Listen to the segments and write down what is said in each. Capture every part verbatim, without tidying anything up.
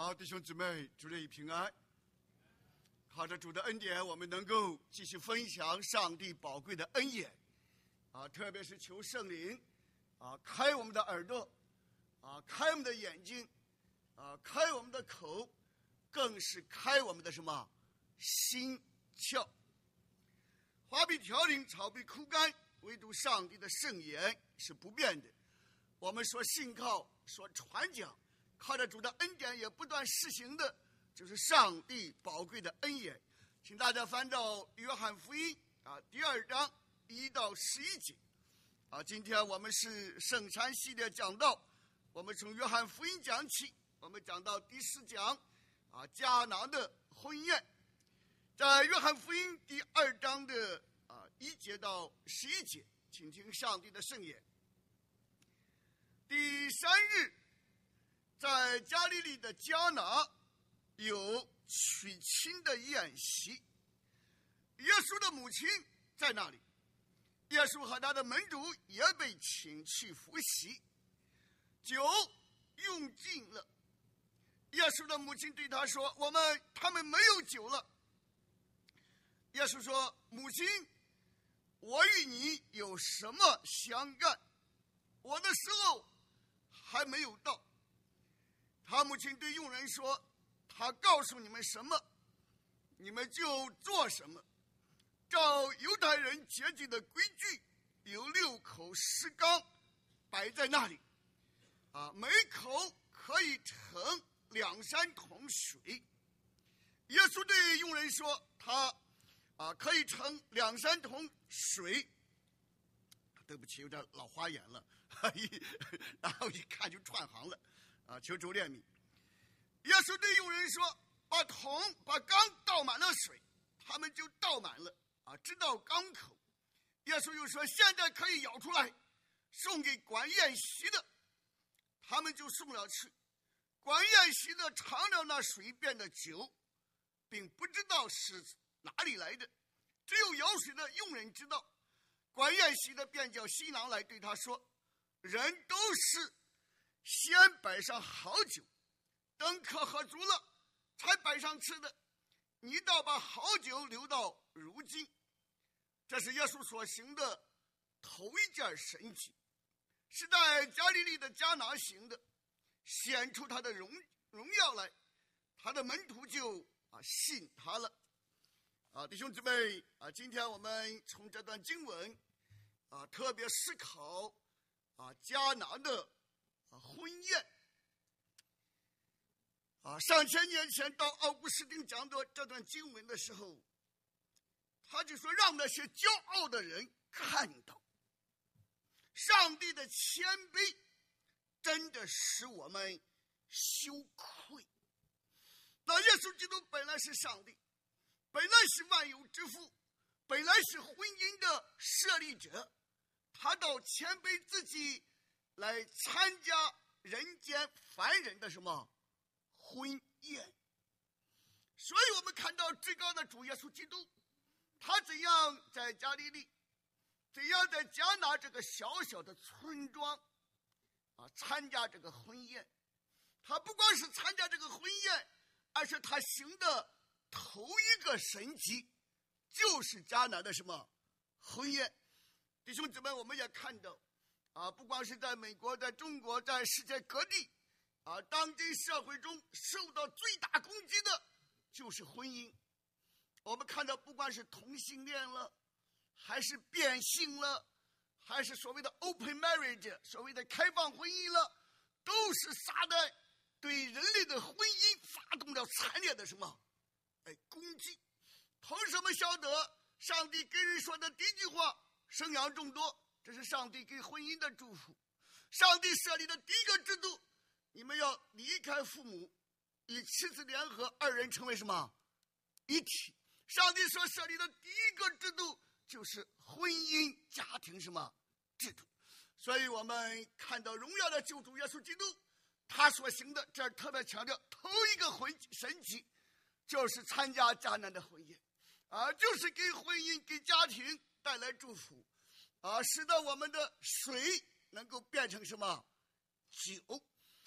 好，弟兄姊妹，主内平安。靠着主的恩典，我们能够继续分享上帝宝贵的恩典啊，特别是求圣灵啊，开我们的耳朵啊，开我们的眼睛啊，开我们的口，更是开我们的什么心窍。花必凋零，草必枯干，唯独上帝的圣言是不变的。我们说信靠，说传讲，靠着主的恩典也不断施行的，就是上帝宝贵的恩言。请大家翻到约翰福音啊第二章一到十一节啊。今天我们是圣餐系列讲道，我们从约翰福音讲起，我们讲到第四讲啊迦拿的婚宴。在约翰福音第二章的啊一节到十一节，请听上帝的圣言。第三日，在加利利的迦拿有娶亲的宴席，耶稣的母亲在那里，耶稣和他的门徒也被请去服席，酒用尽了。耶稣的母亲对他说：“我们他们没有酒了。”耶稣说：“母亲，我与你有什么相干？我的时候还没有到。”他母亲对佣人说：“他告诉你们什么，你们就做什么。照犹太人洁净的规矩，有六口石缸摆在那里，啊，每口可以盛两三桶水。”耶稣对佣人说：“他啊可以盛两三桶水。”对不起，有点老花眼了，然后一看就串行了。啊，求主怜悯。耶稣对佣人说：“把桶把缸倒满了水。”他们就倒满了啊，直到缸口。耶稣又说：“现在可以舀出来，送给管宴席的。”他们就送了去。管宴席的尝了那水变的酒，并不知道是哪里来的，只有舀水的佣人知道。管宴席的便叫新郎来，对他说：“人都是先摆上好酒，等客喝足了才摆上吃的，你倒把好酒留到如今。”这是耶稣所行的头一件神迹，是在加利利的迦拿行的，显出他的荣荣耀来，他的门徒就啊信他了。啊，弟兄姊妹啊，今天我们从这段经文啊特别思考啊迦拿的啊婚宴。啊，上千年前到奥古斯丁讲到这段经文的时候，他就说让那些骄傲的人看到上帝的谦卑，真的使我们羞愧。那耶稣基督本来是上帝，本来是万有之父，本来是婚姻的设立者，他到谦卑自己来参加人间凡人的什么婚宴。所以我们看到至高的主耶稣基督，他怎样在加利利，怎样在迦拿这个小小的村庄啊参加这个婚宴。他不光是参加这个婚宴，而是他行的头一个神迹，就是迦拿的什么婚宴。弟兄姊妹，我们也看到啊，不光是在美国，在中国，在世界各地啊，当今社会中受到最大攻击的就是婚姻。我们看到不管是同性恋了，还是变性了，还是所谓的 open marriage， 所谓的开放婚姻了，都是撒旦对人类的婚姻发动了惨烈的什么哎攻击。凭什么晓得上帝跟人说的第一句话，生养众多，这是上帝给婚姻的祝福。上帝设立的第一个制度，你们要离开父母，与妻子联合，二人成为什么一体。上帝所设立的第一个制度就是婚姻家庭什么制度。所以我们看到荣耀的救主耶稣基督，他所行的，这儿特别强调头一个婚神迹，就是参加迦拿的婚宴啊，就是给婚姻给家庭带来祝福啊，使得我们的水能够变成什么酒。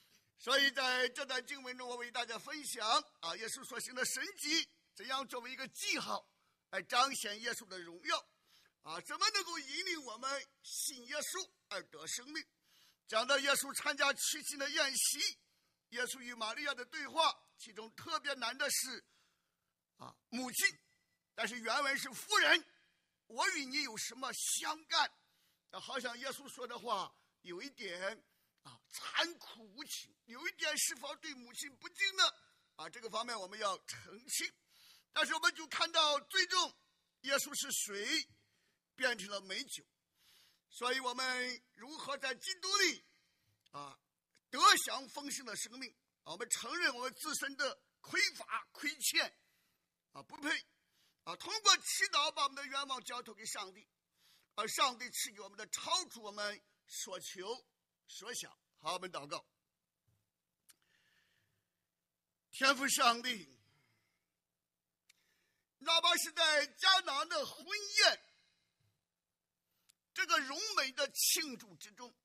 所以在这段经文中，我为大家分享啊，耶稣所行的神迹怎样作为一个记号来彰显耶稣的荣耀啊，怎么能够引领我们信耶稣而得生命。讲到耶稣参加娶亲的宴席，耶稣与玛利亚的对话，其中特别难的是啊母亲，但是原文是夫人，我与你有什么相干？啊，好像耶稣说的话有一点啊残酷无情，有一点是否对母亲不敬呢？啊，这个方面我们要澄清。但是我们就看到最终耶稣是水变成了美酒，所以我们如何在基督里啊得享丰盛的生命啊？我们承认我们自身的匮乏亏欠啊，不配啊，通过祈祷把我们的愿望交托给上帝，而上帝赐给我们的超出我们所求所想。好，我们祷告。天父上帝，哪怕是在迦拿的婚宴这个荣美的庆祝之中，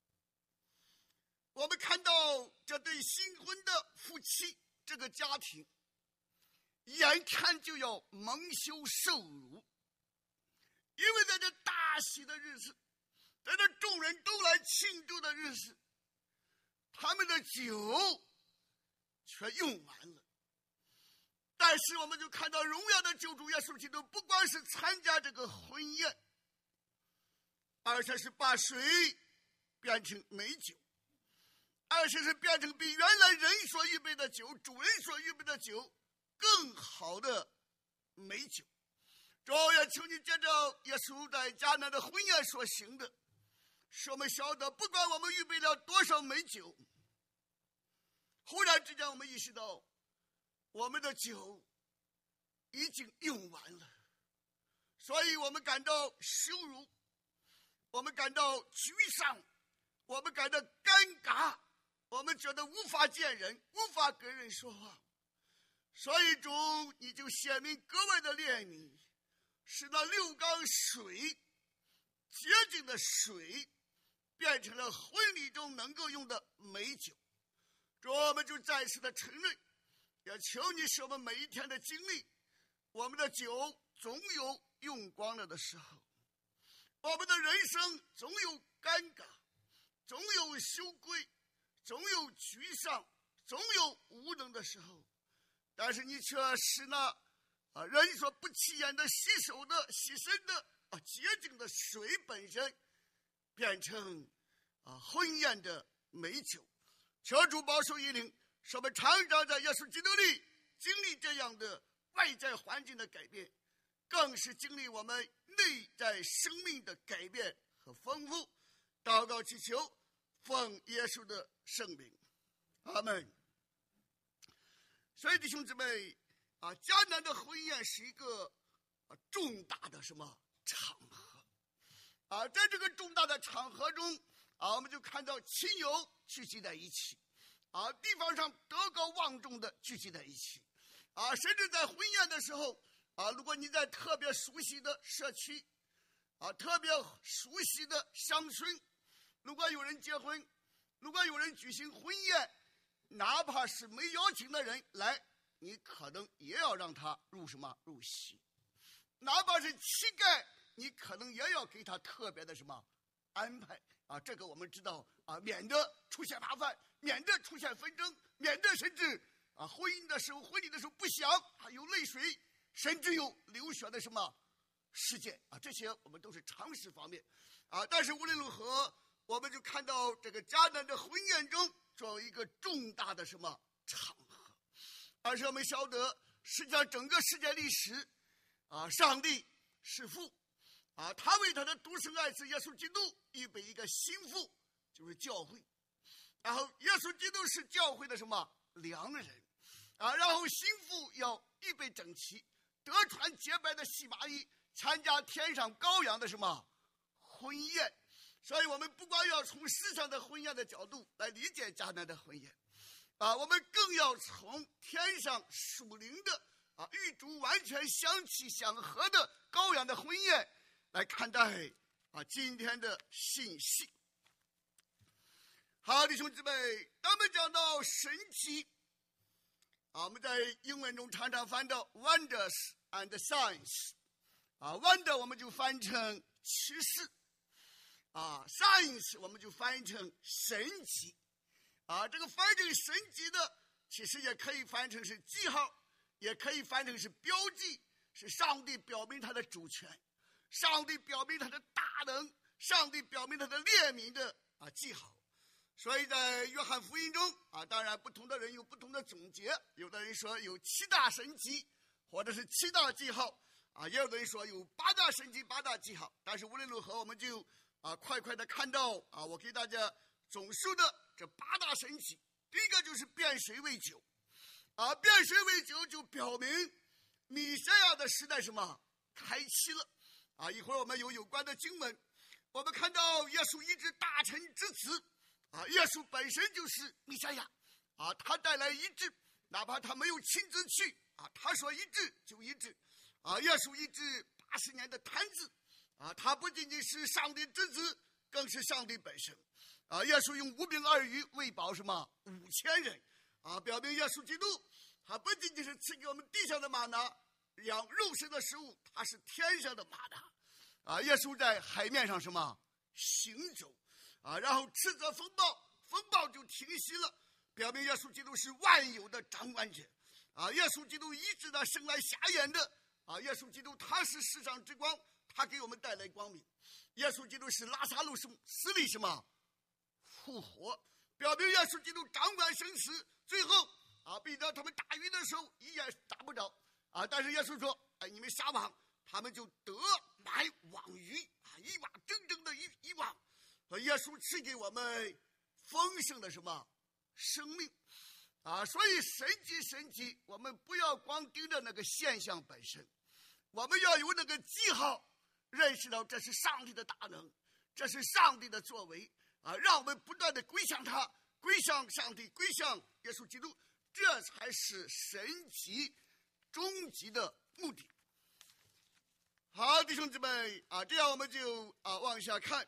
我们看到这对新婚的夫妻，这个家庭眼看就要蒙羞受辱，因为在这大喜的日子，在这众人都来庆祝的日子，他们的酒却用完了。但是我们就看到荣耀的救主耶稣基督，不光是参加这个婚宴，而且是把水变成美酒，而且是变成比原来人所预备的酒，主人所预备的酒更好的美酒。主也求你借着耶稣在迦拿的婚宴所行的，使我们晓得，不管我们预备了多少美酒，忽然之间我们意识到我们的酒已经用完了，所以我们感到羞辱，我们感到沮丧，我们感到尴尬，我们觉得无法见人，无法跟人说话。所以主，你就显明格外的怜悯，使那六缸水洁净的水变成了婚礼中能够用的美酒。主，我们就再次的承认，也求你使我们每一天的经历，我们的酒总有用光了的时候，我们的人生总有尴尬，总有羞愧，总有沮丧，总有无能的时候，但是你却使那啊人所不起眼的洗手的洗身的啊洁净的水本身变成啊婚宴的美酒。求主保守引领，使我们常常在耶稣基督里经历这样的外在环境的改变，更是经历我们内在生命的改变和丰富。祷告祈求，奉耶稣的圣名，阿们。所以弟兄姊妹啊，迦南的婚宴是一个啊重大的什么场合啊，在这个重大的场合中啊，我们就看到亲友聚集在一起啊，地方上德高望重的聚集在一起啊，甚至在婚宴的时候啊，如果你在特别熟悉的社区啊，特别熟悉的乡村，如果有人结婚，如果有人举行婚宴，哪怕是没邀请的人来，你可能也要让他入什么入席，哪怕是乞丐，你可能也要给他特别的什么安排啊，这个我们知道啊，免得出现麻烦，免得出现纷争，免得甚至啊婚姻的时候婚礼的时候不想啊有泪水，甚至有流血的什么事件啊，这些我们都是常识方面啊。但是无论如何，我们就看到这个迦南的婚宴中作为一个重大的什么场合，而且我们晓得实际上整个世界历史啊，上帝是父啊，他为他的独生爱子耶稣基督预备一个心腹，就是教会，然后耶稣基督是教会的什么良人啊，然后心腹要预备整齐，得穿洁白的细麻衣，参加天上羔羊的什么婚宴。所以我们不光要从世上的婚宴的角度来理解迦南的婚宴啊，我们更要从天上属灵的啊与主完全相契相合的羔羊的婚宴来看待啊今天的信息。 好，弟兄姊妹，当我们讲到神奇啊，我们在英文中常常翻到 wonders and signs 啊 ，wonder 我们就翻成奇事啊 ，signs 我们就翻译成神奇啊。这个翻译成神奇的，其实也可以翻成是记号，也可以翻成是标记，是上帝表明他的主权，上帝表明他的大能，上帝表明他的怜悯的啊记号。所以在约翰福音中啊，当然不同的人有不同的总结，有的人说有七大神迹，或者是七大记号啊，也有的人说有八大神迹、八大记号。但是无论如何，我们就啊快快的看到啊，我给大家总述的这八大神迹。第一个就是变水为酒啊，变水为酒就表明弥赛亚的时代什么开启了啊。一会儿我们有有关的经文，我们看到耶稣医治大臣之子。啊，耶稣本身就是弥赛亚，啊，他带来医治，哪怕他没有亲自去，啊，他说医治就医治，啊，耶稣医治八十年的瘫子，啊，他不仅仅是上帝之子，更是上帝本身，啊，耶稣用五饼二鱼喂饱什么五千人，啊，表明耶稣基督，他不仅仅是赐给我们地上的玛拿，养肉身的食物，他是天上的玛拿，啊，耶稣在海面上什么行走。啊，然后斥责风暴，风暴就停息了，表明耶稣基督是万有的掌管者。啊，耶稣基督医治那生来瞎眼的。啊，耶稣基督他是世上之光，他给我们带来光明。耶稣基督是拉撒路死里什么复活，表明耶稣基督掌管生死。最后啊，彼得他们打鱼的时候一也打不着啊，但是耶稣说：“哎，你们撒网，他们就得买网鱼啊，一网真正的一一网。”和耶稣赐给我们丰盛的什么生命啊！所以神迹神迹，我们不要光盯着那个现象本身，我们要有那个记号，认识到这是上帝的大能，这是上帝的作为啊！让我们不断的归向他，归向上帝，归向耶稣基督，这才是神迹终极的目的。好，弟兄姊妹啊，这样我们就啊往下看。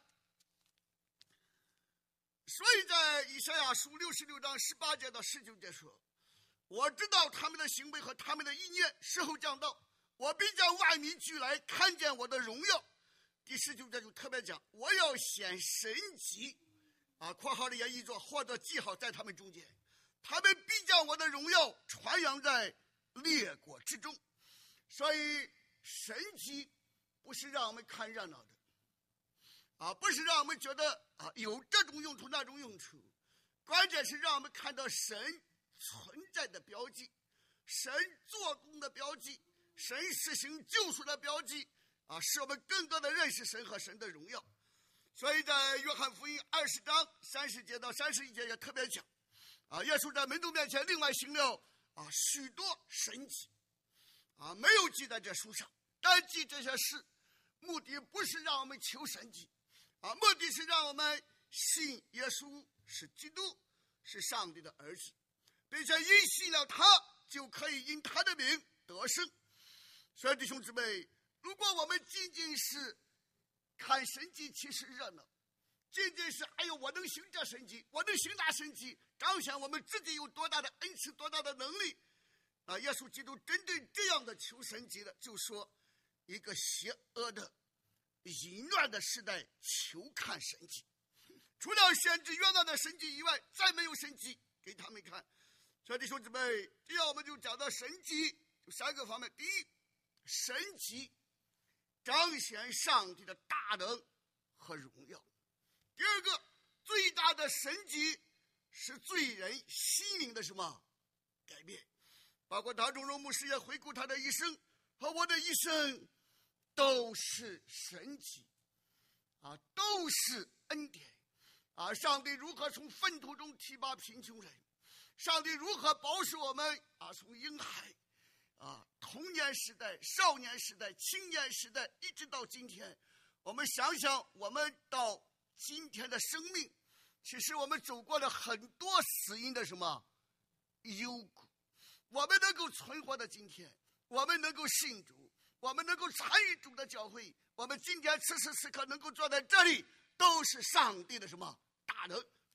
所以在以赛亚书六十六章十八节到十九节说：“我知道他们的行为和他们的意念，时候将到，我必将万民聚来，看见我的荣耀。”第十九节就特别讲：“我要显神迹，啊，括号里也译作或者记号在他们中间，他们必将我的荣耀传扬在列国之中。”所以神迹不是让我们看热闹的。啊，不是让我们觉得啊有这种用途那种用处，关键是让我们看到神存在的标记，神做工的标记，神实行救赎的标记啊，使我们更多的认识神和神的荣耀。所以在约翰福音二十章三十节到三十一节也特别讲啊，耶稣在门徒面前另外行了啊许多神迹啊，没有记在这书上，但记这些事，目的不是让我们求神迹。啊，目的是让我们信耶稣是基督，是上帝的儿子，并且因信了他，就可以因他的名得胜。所以弟兄姊妹，如果我们仅仅是看神迹，其实热闹，仅仅是哎呦我能行这神迹，我能行那神迹，彰显我们自己有多大的恩赐，多大的能力啊！耶稣基督针对这样的求神迹的，就说一个邪恶的淫乱的时代求看神迹，除了先知约翰的神迹以外，再没有神迹给他们看。所以弟兄姊妹，这样我们就讲到神迹有三个方面：第一，神迹彰显上帝的大能和荣耀；第二个，最大的神迹是罪人心灵的什么改变，包括唐仲荣牧师也回顾他的一生和我的一生，都是神迹啊，都是恩典啊！上帝如何从粪土中提拔贫穷人，上帝如何保守我们啊，从婴孩啊童年时代、少年时代、青年时代，一直到今天。我们想想，我们到今天的生命，其实我们走过了很多死荫的什么幽谷，我们能够存活的今天，我们能够信主，我们能够参与主的教会，我们今天此时此刻能够坐在这里，都是上帝的什么大能，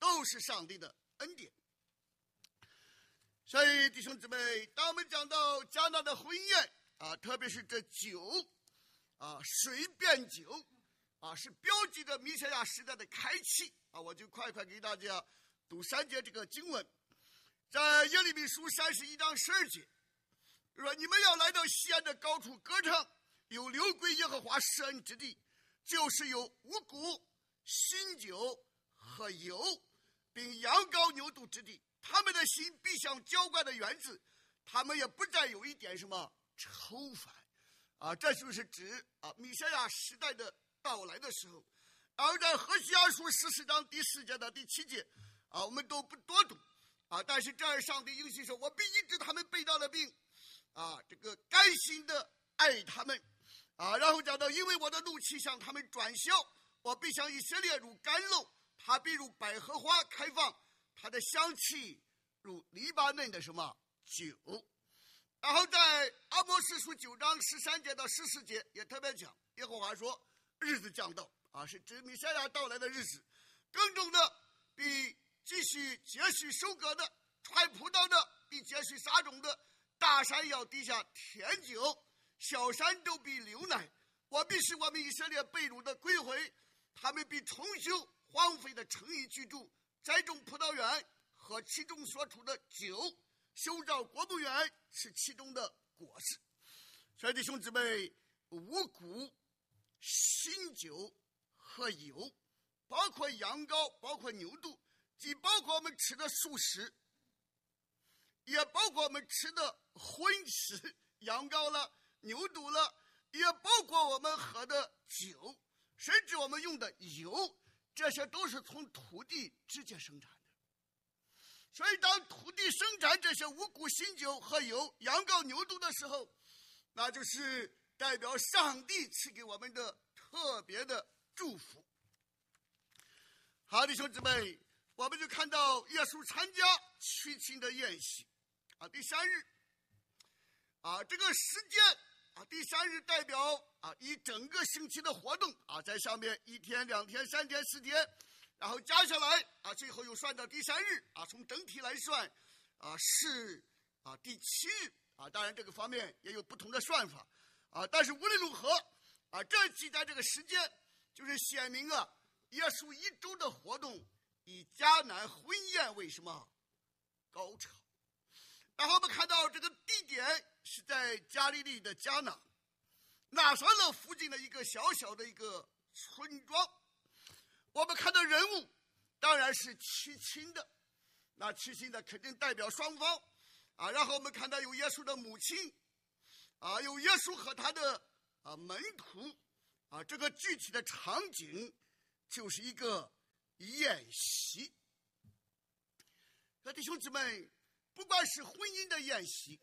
都是上帝的恩典。所以弟兄姊妹，当我们讲到迦拿的婚宴啊，特别是这酒啊，水变酒啊，是标记着弥赛亚时代的开启啊。我就快快给大家读三节这个经文，在耶利米书三十一章十二节说：“你们要来到西安的高处歌唱，有流归耶和华施恩之地，就是有五谷、新酒和油，并羊羔牛犊之地。他们的心必像浇灌的园子，他们也不再有一点什么愁烦。”啊，这就是指啊弥赛亚时代的到来的时候。而在何西阿书十四章第四节到第七节啊，我们都不多读啊，但是这儿上帝应许说：“我必医治他们背道的病，啊，这个甘心的爱他们。”啊，然后讲到：“因为我的怒气向他们转消，我必向以色列如甘露，他必如百合花开放，它的香气如黎巴嫩的什么酒。”然后在阿摩司书九章十三节到十四节也特别讲，耶和华说：“日子将到啊，是指弥赛亚到来的日子，耕种的必继续接续收割的，传葡萄的必接续撒种的，大山要滴下甜酒，小山都必流奶。我必使我们以色列被掳的归回，他们必重修荒废的城邑居住，栽种葡萄园和其中所出的酒，修造国木园，是其中的果实。”所以弟兄姊妹，五谷、新酒和油，包括羊羔，包括牛犊，既包括我们吃的素食，也包括我们吃的荤食，羊羔了、牛犊了，也包括我们喝的酒，甚至我们用的油，这些都是从土地直接生产的。所以当土地生产这些五谷、新酒和油、羊羔、牛犊的时候，那就是代表上帝赐给我们的特别的祝福。好，弟兄姊妹，我们就看到耶稣参加娶亲的宴席啊，第三日啊，这个时间啊，第三日代表啊一整个星期的活动啊，在上面一天、两天、三天、四天，然后加下来啊，最后又算到第三日啊，从整体来算啊是啊第七日啊，当然这个方面也有不同的算法啊，但是无论如何啊，这记载这个时间就是显明啊，耶稣一周的活动以迦南婚宴为什么高潮。然后我们看到这个地点是在加利利的迦拿，拿撒勒附近的一个小小的一个村庄。我们看到人物当然是娶亲的，那娶亲的肯定代表双方啊。然后我们看到有耶稣的母亲啊，有耶稣和他的啊门徒啊，这个具体的场景就是一个宴席。那弟兄姊妹，不管是婚姻的宴席，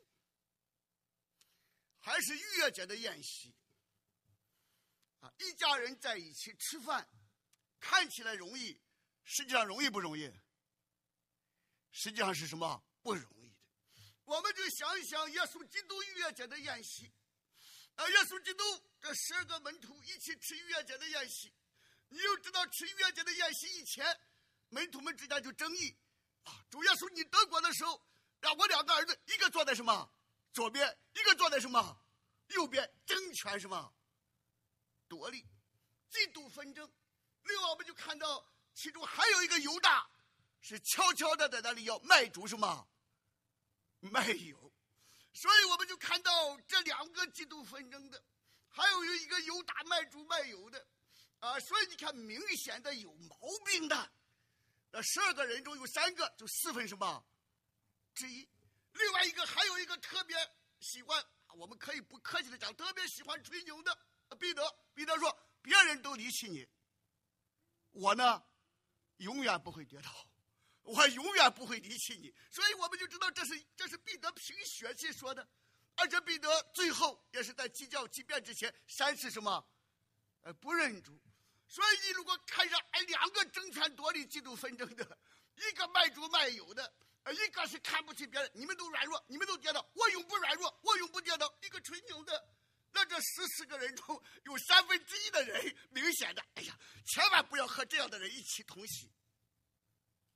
还是逾越节的宴席啊，一家人在一起吃饭，看起来容易，实际上容易不容易？实际上是什么？不容易的。我们就想一想耶稣基督逾越节的宴席，啊，耶稣基督这十二个门徒一起吃逾越节的宴席。你又知道吃逾越节的宴席以前，门徒们之间就争议啊，主耶稣你得国的时候，让我两个儿子一个坐在什么左边，一个坐在什么右边，争权什么夺利，嫉妒纷争。另外我们就看到其中还有一个犹大是悄悄的在那里要卖主什么卖油，所以我们就看到这两个嫉妒纷争的，还有一个犹大卖主卖油的啊，所以你看明显的有毛病的。那十二个人中有三个就四分什么之一，另外一个还有一个特别喜欢，我们可以不客气的讲，特别喜欢吹牛的彼得。彼得说：“别人都离弃你，我呢永远不会跌倒，我永远不会离弃你。”所以我们就知道这是这是彼得凭血气说的，而且彼得最后也是在鸡叫鸡变之前三次什么呃不认主。所以你如果看上哎两个争权夺利嫉妒纷争的，一个卖主卖友的，一个是看不起别人，你们都软弱，你们都跌倒，我永不软弱，我永不跌倒，一个吹牛的，那这十四个人中有三分之一的人明显的，哎呀，千万不要和这样的人一起同席。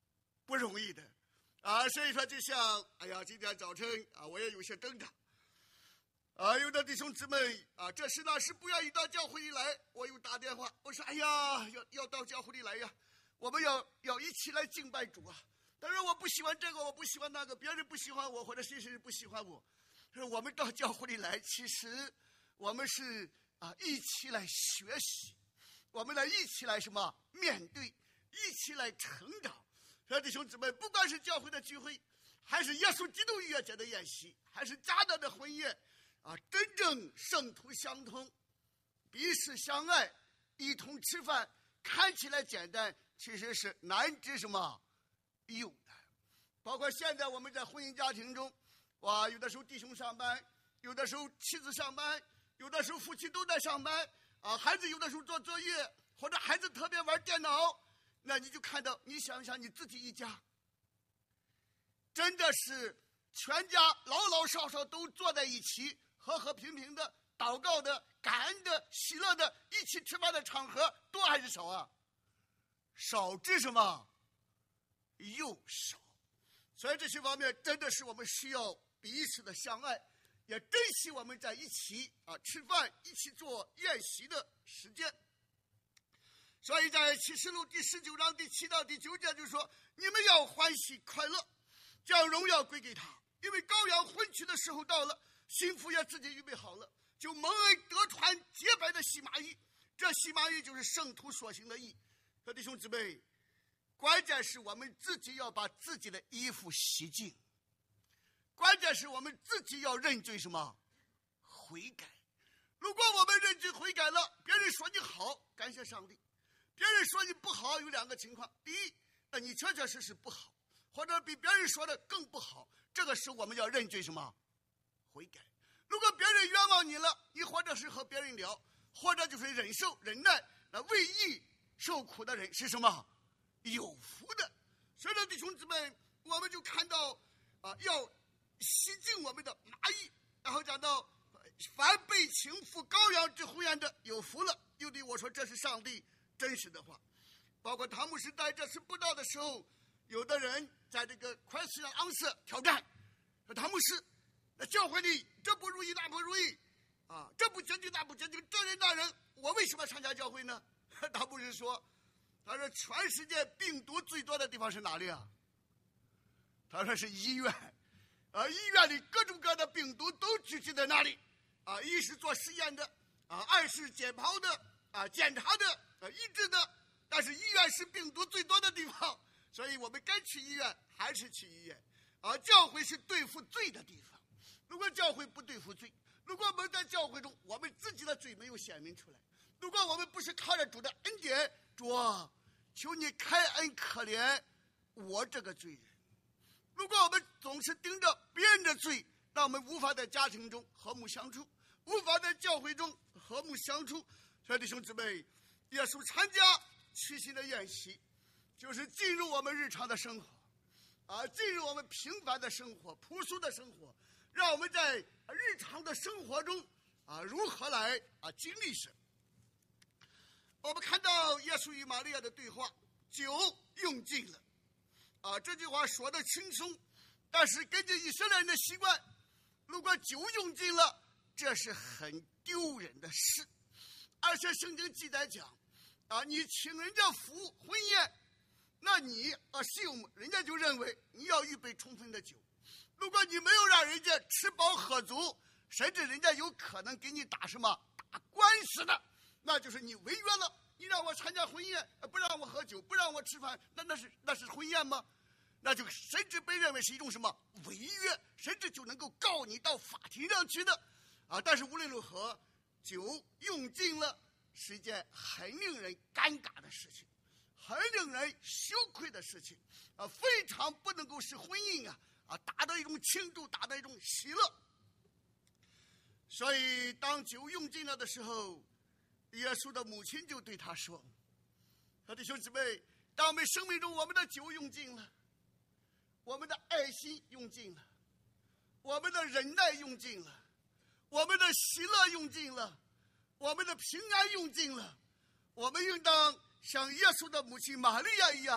不容易的啊。所以说，就像哎呀，今天早晨啊，我也有些挣扎啊。有的弟兄姊妹啊，这时那时不愿意到教会里来，我又打电话，我说：“哎呀，要要到教会里来呀，我们要要一起来敬拜主啊。”但是我不喜欢这个，我不喜欢那个，别人不喜欢我，或者谁谁不喜欢我。我们到教会里来，其实我们是啊一起来学习，我们来一起来什么面对，一起来成长。所以弟兄姊妹，不管是教会的聚会，还是耶稣基督逾越节的宴席，还是迦南的婚宴啊，真正圣徒相通，彼此相爱，一同吃饭，看起来简单，其实是难之什么有难。包括现在我们在婚姻家庭中，哇，有的时候弟兄上班，有的时候妻子上班，有的时候夫妻都在上班啊，孩子有的时候做作业，或者孩子特别玩电脑，那你就看到，你想想你自己一家，真的是全家老老少少都坐在一起，和和平平的祷告的、感恩的、喜乐的，一起吃饭的场合多还是少啊？少之什么？又少。所以这些方面真的是我们需要彼此的相爱，也珍惜我们在一起啊吃饭、一起做宴席的时间。所以在启示录第十九章第七到第九节就说：“你们要欢喜快乐，将荣耀归给他，因为羔羊婚娶的时候到了，新妇也自己预备好了，就蒙恩得穿洁白的细麻衣。这细麻衣就是圣徒所行的义。”弟兄姊妹，关键是我们自己要把自己的衣服洗净，关键是我们自己要认罪什么？悔改。如果我们认罪悔改了，别人说你好，感谢上帝；别人说你不好，有两个情况：第一，那你确确实实不好，或者比别人说的更不好，这个时候我们要认罪什么？悔改。如果别人冤枉你了，你或者是和别人聊，或者就是忍受忍耐，那为义受苦的人是什么？有福的。所以说弟兄姊妹，我们就看到啊，要洗净我们的麻衣，然后讲到凡被请赴羔羊之婚宴的有福了。又对我说，这是上帝真实的话。包括汤姆时代这次布道的时候，有的人在这个快时尚昂色挑战说，汤姆斯那教会里这不如意那不如意啊，这不洁净那不洁净，这人那人，我为什么参加教会呢？汤姆斯说，他说全世界病毒最多的地方是哪里啊？他说是医院啊，医院里各种各样的病毒都聚集在那里啊，一是做实验的啊，二是解剖的啊，检查的啊，医治的。但是医院是病毒最多的地方，所以我们该去医院还是去医院啊。教会是对付罪的地方，如果教会不对付罪，如果我们在教会中我们自己的罪没有显明出来，如果我们不是靠着主的恩典，主啊，求你开恩可怜我这个罪人。如果我们总是盯着别人的罪，那我们无法在家庭中和睦相处，无法在教会中和睦相处。所以弟兄姊妹，耶稣参加七夕的宴席，就是进入我们日常的生活啊，进入我们平凡的生活、朴素的生活，让我们在日常的生活中啊，如何来啊经历神。我们看到耶稣与玛利亚的对话，酒用尽了啊，这句话说的轻松，但是根据以色列人的习惯，如果酒用尽了，这是很丢人的事。而且圣经记载讲啊，你请人家赴婚宴，那你啊是有人家就认为你要预备充分的酒，如果你没有让人家吃饱喝足，甚至人家有可能给你打什么打官司的，那就是你违约了。你让我参加婚宴，不让我喝酒，不让我吃饭，那那是那是婚宴吗？那就甚至被认为是一种什么违约，甚至就能够告你到法庭上去的啊！但是无论如何，酒用尽了是一件很令人尴尬的事情，很令人羞愧的事情啊，非常不能够使婚姻啊啊达到一种庆祝，达到一种喜乐。所以当酒用尽了的时候，耶稣的母亲就对他说：“弟兄姊妹，当我们生命中我们的酒用尽了，我们的爱心用尽了，我们的忍耐用尽了，我们的喜乐用尽了，我们的平安用尽了，我们应当像耶稣的母亲玛利亚一样，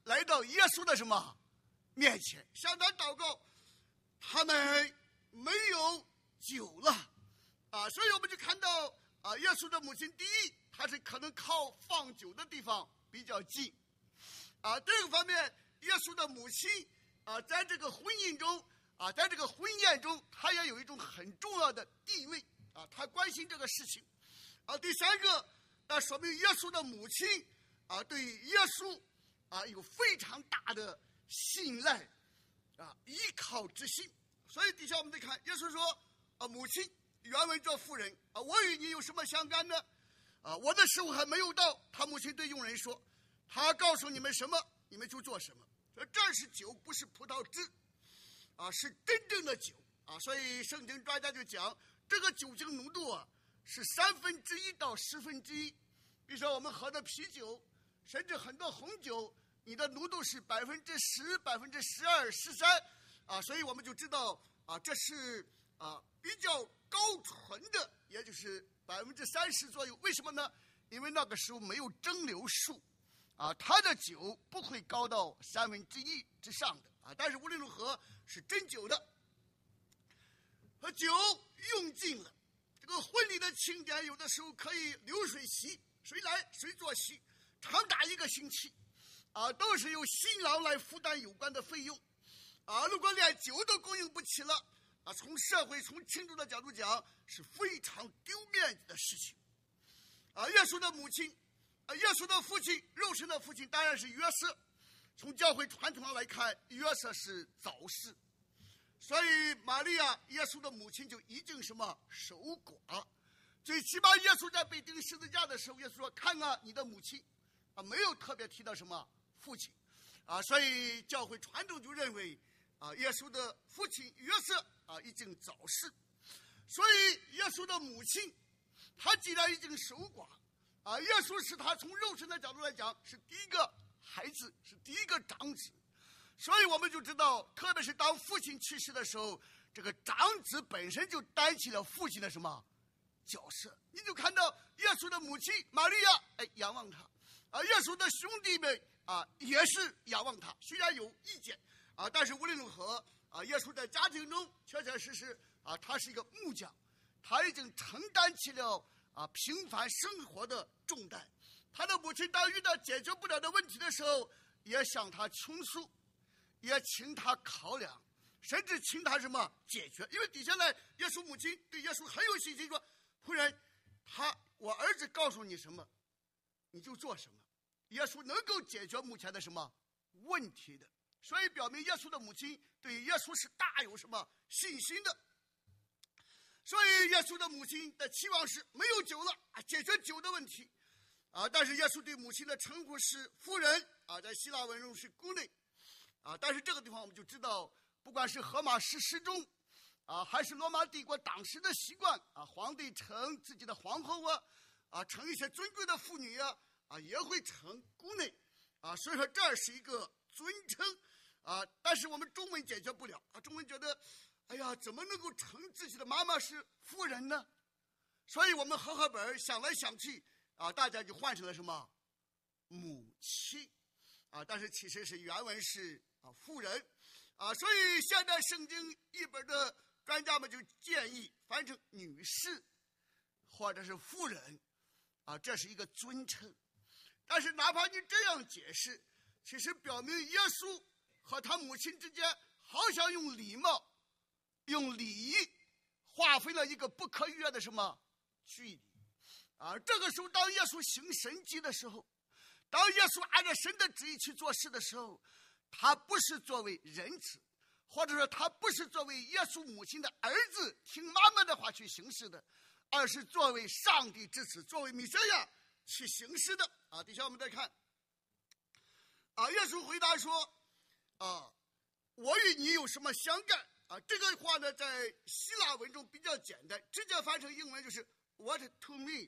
来到耶稣的什么面前，向他祷告，他们没有酒了啊，所以我们就看到啊，耶稣的母亲，第一，他是可能靠放酒的地方比较近啊。第二个方面，耶稣的母亲啊，在这个婚姻中啊，在这个婚宴中，他也有一种很重要的地位啊，他关心这个事情啊。第三个，那说明耶稣的母亲啊，对耶稣啊有非常大的信赖啊，依靠之心。所以底下我们再看，耶稣说啊，母亲，原文做妇人啊，我与你有什么相干呢？啊，我的时候还没有到。他母亲对佣人说，他告诉你们什么，你们就做什么。说这是酒，不是葡萄汁啊，是真正的酒啊。所以圣经专家就讲，这个酒精浓度啊是三分之一到十分之一。比如说我们喝的啤酒，甚至很多红酒，你的浓度是百分之十、百分之十二、十三啊，所以我们就知道啊，这是啊比较高纯的，也就是百分之三十左右。为什么呢？因为那个时候没有蒸馏术啊，它的酒不会高到三分之一之上的啊。但是无论如何是真酒的，和酒用尽了。这个婚礼的庆典有的时候可以流水席，谁来谁坐席，长达一个星期啊，都是由新郎来负担有关的费用啊。如果连酒都供应不起了啊，从社会从庆祝的角度讲，是非常丢面子的事情啊。耶稣的母亲啊，耶稣的父亲，肉身的父亲当然是约瑟。从教会传统上来看，约瑟是早逝，所以玛利亚耶稣的母亲就已经什么守寡。最起码耶稣在被钉十字架的时候，耶稣说，看啊你的母亲啊，没有特别提到什么父亲啊。所以教会传统就认为啊，耶稣的父亲约瑟啊已经早逝，所以耶稣的母亲他既然已经守寡啊，耶稣是他从肉身的角度来讲是第一个孩子，是第一个长子，所以我们就知道，特别是当父亲去世的时候，这个长子本身就担起了父亲的什么角色。你就看到耶稣的母亲玛利亚哎仰望他啊，耶稣的兄弟们啊也是仰望他，虽然有意见啊，但是无论如何啊，耶稣在家庭中确确实实啊，他是一个木匠，他已经承担起了啊平凡生活的重担。他的母亲当遇到解决不了的问题的时候，也向他倾诉，也请他考量，甚至请他什么解决。因为底下来耶稣母亲对耶稣很有信心，说，夫人，他我儿子告诉你什么你就做什么。耶稣能够解决目前的什么问题的，所以表明耶稣的母亲对耶稣是大有什么信心的。所以耶稣的母亲的期望是没有酒了啊，解决酒的问题啊。但是耶稣对母亲的称呼是夫人啊，在希腊文中是姑内啊。但是这个地方我们就知道，不管是荷马史诗中啊，还是罗马帝国当时的习惯啊，皇帝称自己的皇后啊啊，称一些尊贵的妇女啊啊，也会称姑内啊。所以说这是一个尊称啊。但是我们中文解决不了啊，中文觉得哎呀，怎么能够称自己的妈妈是夫人呢？所以我们和合本想来想去啊，大家就换成了什么母亲啊，但是其实是原文是啊妇人啊。所以现在圣经译本的专家们就建议翻成女士或者是妇人啊，这是一个尊称。但是哪怕你这样解释，其实表明耶稣和他母亲之间好像用礼貌用礼仪划分了一个不可逾越的什么距离啊。这个时候当耶稣行神迹的时候，当耶稣按照神的旨意去做事的时候，他不是作为人子，或者说他不是作为耶稣母亲的儿子听妈妈的话去行事的，而是作为上帝之子，作为弥赛亚去行事的啊。底下我们再看啊，耶稣回答说啊，我与你有什么相干啊？这个话呢，在希腊文中比较简单，直接翻成英文就是 What to me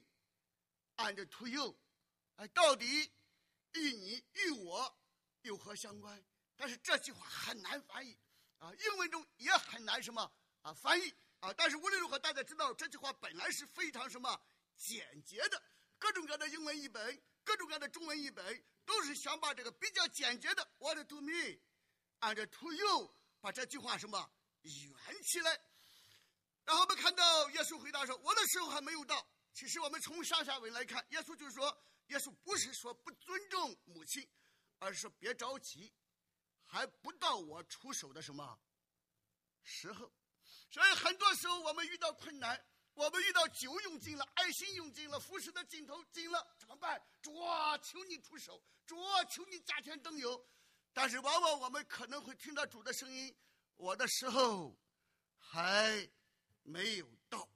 and to you， 哎，到底与你与我有何相关？但是这句话很难翻译啊，英文中也很难什么啊翻译啊。但是无论如何，大家知道这句话本来是非常什么简洁的，各种各样的英文译本各种各样的中文译本都是想把这个比较简洁的 what to me， 按照 to you 把这句话什么圆起来。然后我们看到耶稣回答说，我的时候还没有到。其实我们从上下文来看，耶稣就是说，耶稣不是说不尊重母亲，而是说别着急，还不到我出手的什么时候。所以很多时候我们遇到困难，我们遇到酒用尽了，爱心用尽了，服侍的尽头尽了，怎么办？主啊，求你出手，主啊，求你加添灯油。但是往往我们可能会听到主的声音，我的时候还没有到。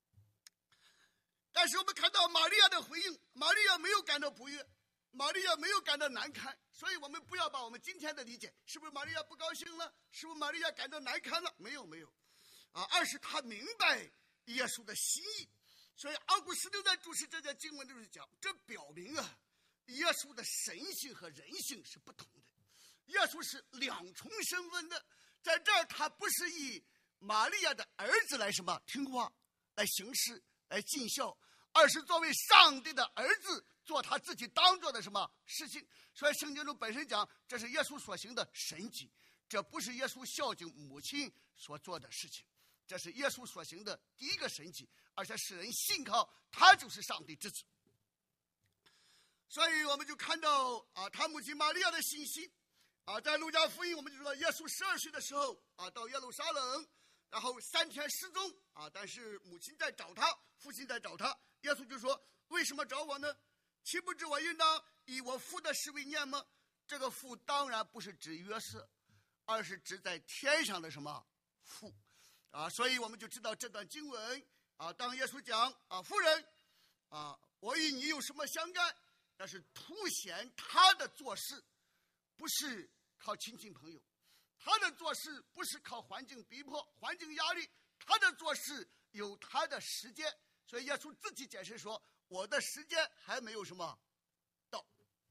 但是我们看到玛利亚的回应，玛利亚没有感到不悦，玛利亚没有感到难堪。所以我们不要把我们今天的理解，是不是玛利亚不高兴了？是不是玛利亚感到难堪了？没有没有啊，而是他明白耶稣的心意。所以奥古斯丁在注释这节经文的时候讲，这表明啊，耶稣的神性和人性是不同的。耶稣是两重身份的，在这儿他不是以玛利亚的儿子来什么听话，来行事，来尽孝，而是作为上帝的儿子做他自己当做的什么事情。所以圣经中本身讲，这是耶稣所行的神迹，这不是耶稣孝敬母亲所做的事情，这是耶稣所行的第一个神迹，而且使人信靠他就是上帝之子。所以我们就看到啊，他母亲玛利亚的信心啊，在路加福音我们就知道，耶稣十二岁的时候啊，到耶路撒冷，然后三天失踪啊，但是母亲在找他，父亲在找他，耶稣就说，为什么找我呢？岂不知我应当以我父的事为念吗？这个父当然不是指约瑟，而是指在天上的什么父啊。所以我们就知道这段经文啊，当耶稣讲啊，夫人啊，我与你有什么相干，那是凸显他的做事不是靠亲戚朋友，他的做事不是靠环境逼迫、环境压力，他的做事有他的时间。所以耶稣自己解释说，我的时间还没有什么到。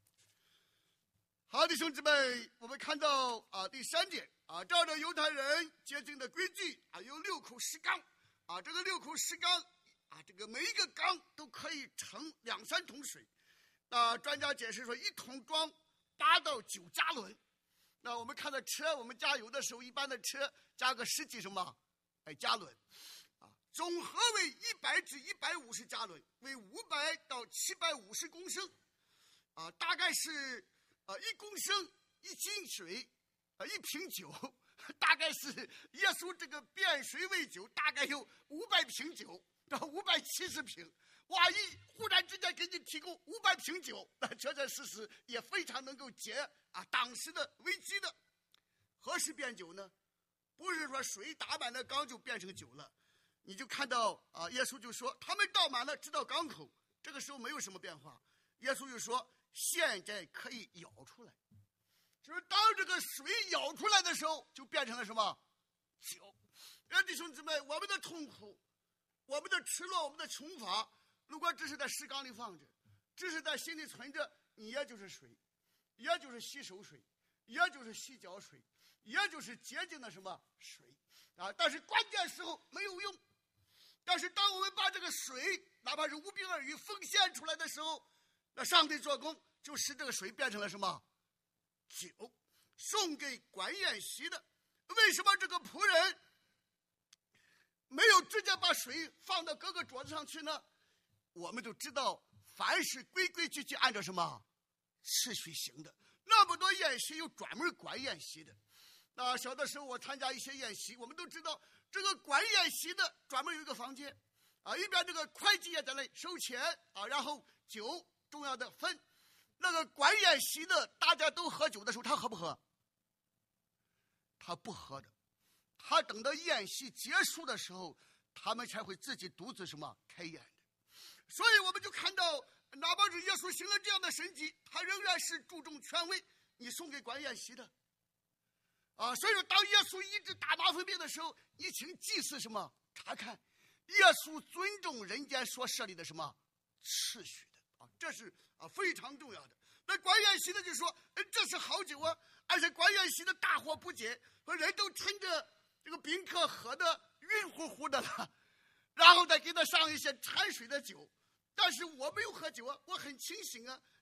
好，弟兄姊妹，我们看到啊，第三点啊，照着犹太人洁净的规矩啊，有六口石缸啊，这个六口石缸啊，这个每一个缸都可以盛两三桶水。那专家解释说，一桶装八到九加仑。那我们看到车，我们加油的时候，一般的车加个十几什么哎加仑啊，总和为一百至一百五十加仑，为五百到七百五十公升啊，大概是啊一公升一斤水啊，一瓶酒，大概是耶稣这个变水为酒，大概有五百瓶酒到五百七十瓶。哇！一忽然之间给你提供五百瓶酒，那确确实实也非常能够解啊当时的危机的。何时变酒呢？不是说水打满了缸就变成酒了。你就看到啊，耶稣就说他们倒满了直到缸口，这个时候没有什么变化。耶稣就说现在可以舀出来，就是当这个水舀出来的时候，就变成了什么酒。哎，弟兄姊妹，我们的痛苦，我们的失落，我们的穷乏，如果只是在石缸里放着，只是在心里存着，你也就是水，也就是洗手水，也就是洗脚水，也就是洁净的什么水啊！但是关键时候没有用。但是当我们把这个水，哪怕是五饼二鱼奉献出来的时候，那上帝做工就使这个水变成了什么酒，送给管宴席的。为什么这个仆人没有直接把水放到各个桌子上去呢？我们就知道，凡是规规矩矩按照什么次序行的，那么多宴席有专门管宴席的。那小的时候我参加一些宴席，我们都知道这个管宴席的专门有一个房间啊，一边这个会计也在那里收钱啊，然后酒重要的分。那个管宴席的大家都喝酒的时候，他喝不喝？他不喝的，他等到宴席结束的时候，他们才会自己独自什么开宴的。所以我们就看到，哪怕是耶稣行了这样的神迹，他仍然是注重权威，你送给管宴席的啊。所以说当耶稣医治大麻风病的时候，你请祭司什么查看，耶稣尊重人间所设立的什么秩序的啊，这是啊非常重要的。那管宴席的就说，这是好酒啊，而且管宴席的大惑不解，和人都趁着这个宾客喝的晕乎乎的了，然后再给他上一些掺水的酒。但是我没有喝酒啊，我很清醒啊，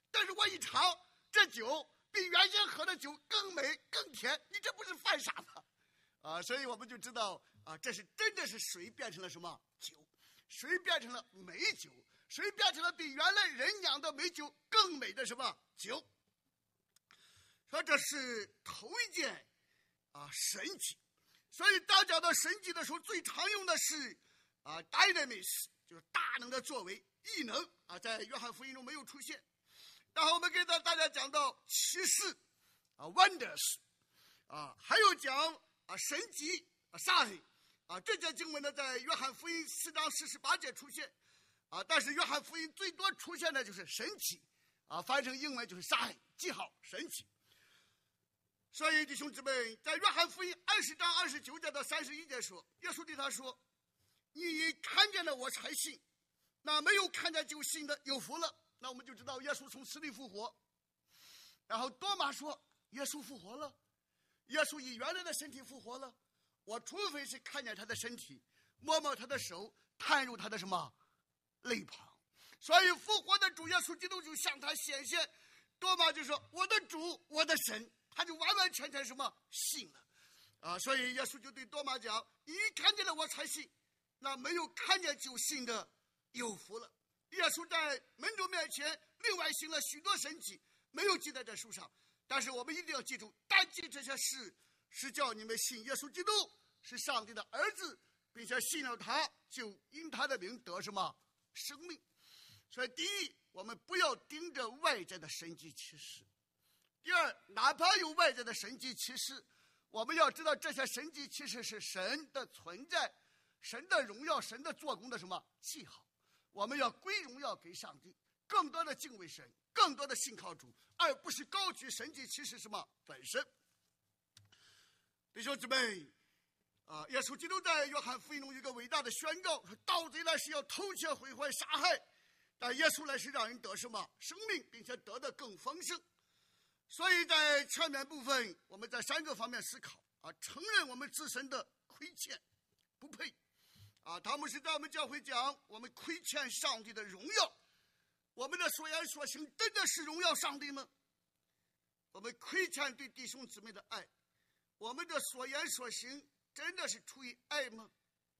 但是我一尝，这酒比原先喝的酒更美更甜，你这不是犯傻吗？啊，所以我们就知道啊，这是真的是水变成了什么酒，水变成了美酒，水变成了比原来人酿的美酒更美的什么酒。说这是头一件啊神迹。所以当讲到神迹的时候，最常用的是啊 dynamis， 就是大能的作为，异能啊，在约翰福音中没有出现。然后我们给大家讲到奇事啊 wonders 啊，还有讲啊神迹啊 sign 啊，这节经文呢在约翰福音四章四十八节出现啊，但是约翰福音最多出现的就是神迹啊，翻译成英文就是 sign 记号神迹。所以弟兄姊妹，在约翰福音二十章二十九节到三十一节说，耶稣对他说：“你看见了我才信，那没有看见就信的有福了。”那我们就知道耶稣从死里复活。然后多马说：“耶稣复活了，耶稣以原来的身体复活了。我除非是看见他的身体，摸摸他的手，探入他的什么肋旁。”所以复活的主耶稣基督就向他显现。多马就说：“我的主，我的神。”他就完完全全什么信了啊！所以耶稣就对多马讲：“你看见了我才信，那没有看见就信的有福了。”耶稣在门徒面前另外行了许多神迹，没有记在这书上，但是我们一定要记住，单记这些事是叫你们信耶稣基督是上帝的儿子，并且信了他，就因他的名得什么生命。所以第一，我们不要盯着外在的神迹奇事。第二，哪怕有外在的神迹奇事，我们要知道这些神迹奇事是神的存在，神的荣耀，神的做工的什么记号。我们要归荣耀给上帝，更多的敬畏神，更多的信靠主，而不是高举神迹奇事什么本身。弟兄姊妹啊，耶稣基督在约翰福音中有一个伟大的宣告，说盗贼来是要偷窃毁坏杀害，但耶稣来是让人得什么生命，并且得的更丰盛。所以在前面部分，我们在三个方面思考啊，承认我们自身的亏欠，不配啊。他们是在我们教会讲，我们亏欠上帝的荣耀，我们的所言所行真的是荣耀上帝吗？我们亏欠对弟兄姊妹的爱，我们的所言所行真的是出于爱吗？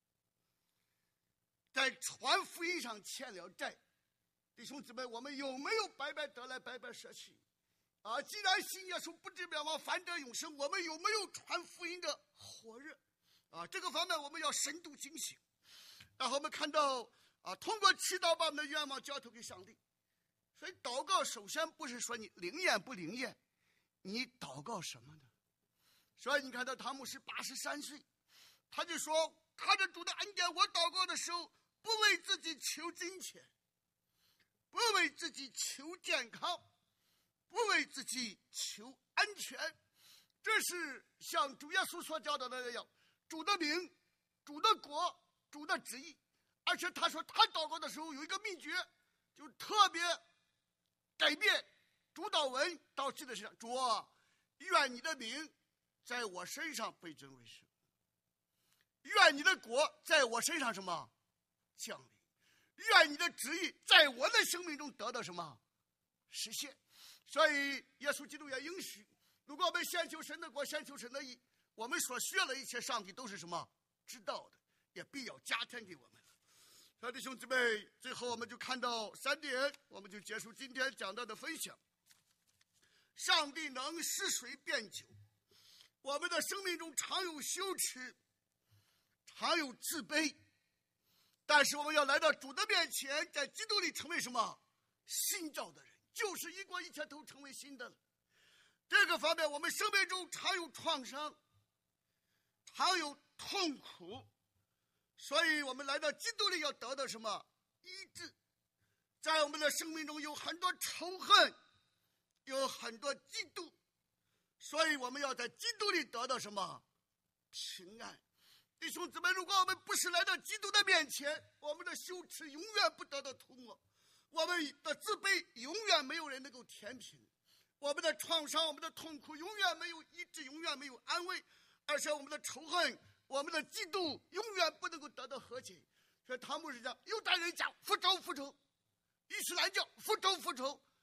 在传福音上欠了债，弟兄姊妹，我们有没有白白得来白白舍弃？啊，既然信耶稣不至灭亡，反得永生，我们有没有传福音的火热？啊，这个方面我们要深度警醒。然后我们看到啊，通过祈祷把我们的愿望交托给上帝。所以祷告首先不是说你灵验不灵验，你祷告什么呢？所以你看到汤姆是八十三岁，他就说看着主的恩典，我祷告的时候不为自己求金钱，不为自己求健康，不为自己求安全，这是像主耶稣所教导的那样，主的名，主的国，主的旨意。而且他说他祷告的时候有一个秘诀，就特别改变主祷文到记的身上，主啊，愿你的名在我身上被尊为圣，愿你的国在我身上什么降临，愿你的旨意在我的生命中得到什么实现。所以耶稣基督也应许，如果我们先求神的国，先求神的义，我们所需要的一切上帝都是什么知道的，也必要加添给我们。所以弟兄姊妹，最后我们就看到三点，我们就结束今天讲到的分享。上帝能使水变酒，我们的生命中常有羞耻，常有自卑，但是我们要来到主的面前，在基督里成为什么新造的人，就是一过一切都成为新的了。这个方面我们生命中常有创伤，常有痛苦，所以我们来到基督里要得到什么医治。在我们的生命中有很多仇恨，有很多嫉妒，所以我们要在基督里得到什么平安。弟兄姊妹，如果我们不是来到基督的面前，我们的羞耻永远不得到涂抹，我们的自卑永远没有人能够填平，我们的创伤，我们的痛苦永远没有医治，永远没有安慰，而且我们的仇恨，我们的嫉妒永远不能够得到和解。所以汤姆是讲，犹太人讲复仇复仇，伊斯兰教复仇复仇，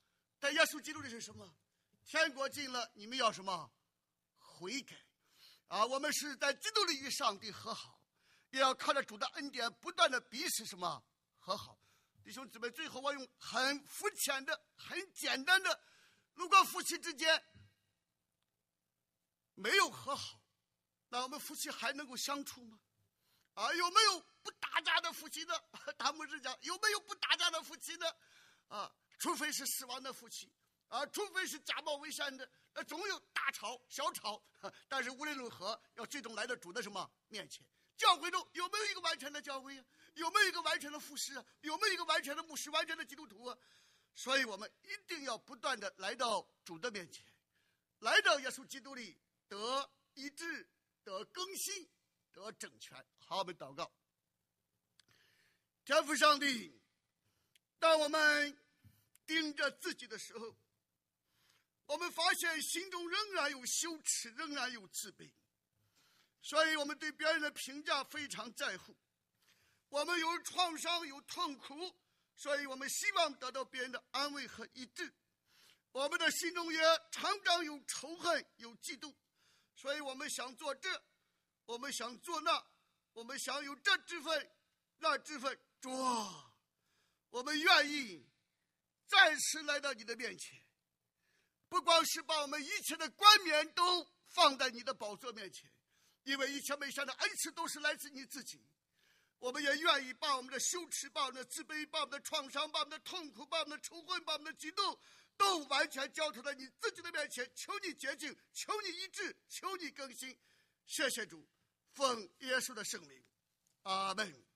在耶稣基督里是什么？天国近了，你们要什么？悔改啊！我们是在基督里与上帝和好，也要靠着主的恩典，不断的彼此什么和好。弟兄姊妹，最后我用很肤浅的、很简单的，如果夫妻之间没有和好，那我们夫妻还能够相处吗？啊，有没有不打架的夫妻呢？他们是讲有没有不打架的夫妻呢？啊，除非是死亡的夫妻，啊，除非是假冒伪善的，那总有大吵小吵。但是无论如何，要最终来到主的什么面前？教会中有没有一个完全的教会啊？有没有一个完全的牧师啊？有没有一个完全的牧师、完全的基督徒啊？所以我们一定要不断的来到主的面前，来到耶稣基督里得医治、得更新、得整全。好，我们祷告。天父上帝，当我们盯着自己的时候，我们发现心中仍然有羞耻，仍然有自卑，所以我们对别人的评价非常在乎。我们有创伤，有痛苦，所以我们希望得到别人的安慰和医治。我们的心中也常常有仇恨，有嫉妒，所以我们想做这，我们想做那，我们想有这之分那之分。主啊，我们愿意再次来到你的面前，不光是把我们一切的冠冕都放在你的宝座面前，因为一切美善的恩赐都是来自你自己。我们也愿意把我们的羞耻、把我们的自卑、把我们的创伤、把我们的痛苦、把我们的仇恨、把我们的嫉妒都完全交托在你自己的面前，求你洁净，求你医治，求你更新。谢谢主，奉耶稣的圣名，阿们。